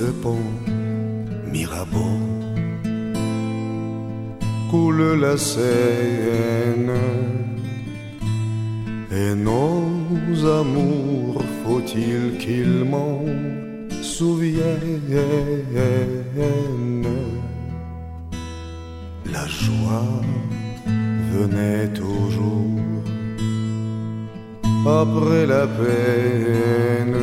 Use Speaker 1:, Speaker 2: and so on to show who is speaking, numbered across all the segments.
Speaker 1: le pont Mirabeau coule la Seine et nos amours, faut-il qu'ils m'en souviennent. La joie venait toujours après la peine.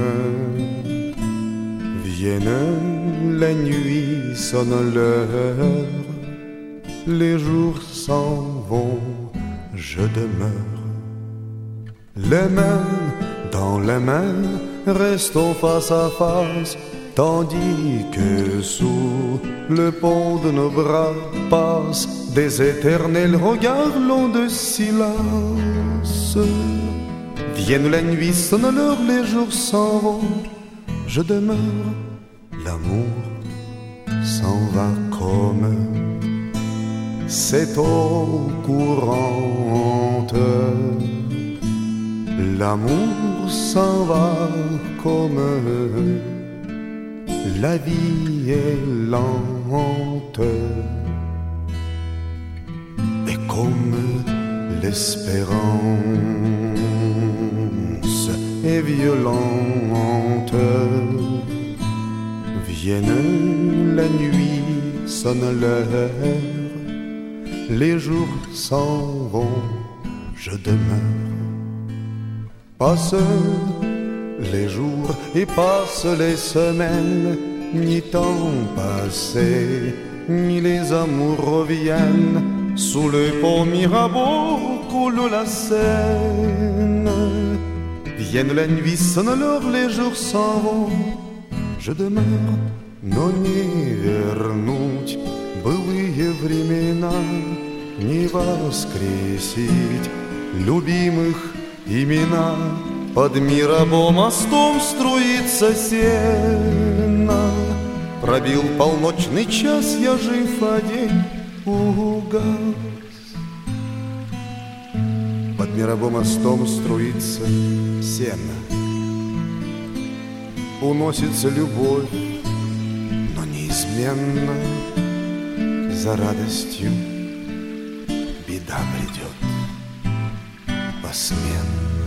Speaker 1: Vienne la nuit, sonne l'heure, les jours s'en vont, je demeure. Les mains dans les mains, restons face à face, tandis que sous le pont de nos bras passent des éternels regards longs de silence. Vienne la nuit, sonne l'heure, les jours s'en vont, je demeure. L'amour s'en va comme cette eau courante. L'amour s'en va comme la vie est lente et comme l'espérance est violente. Vienne la nuit, sonne l'heure, les jours s'en vont, je demeure. Passent les jours et passent les semaines, ni temps passé, ni les amours reviennent. Sous le pont Mirabeau coule la Seine. Vienne la nuit, sonne l'heure, les jours s'en vont, je demeure. Но не вернуть былые времена, не воскресить любимых имена. Под Мирабо мостом струится сена. Пробил полночный час, я жив, а день угас. Под Мирабо мостом струится сена. Уносится любовь, но неизменно за радостью беда придет посменно.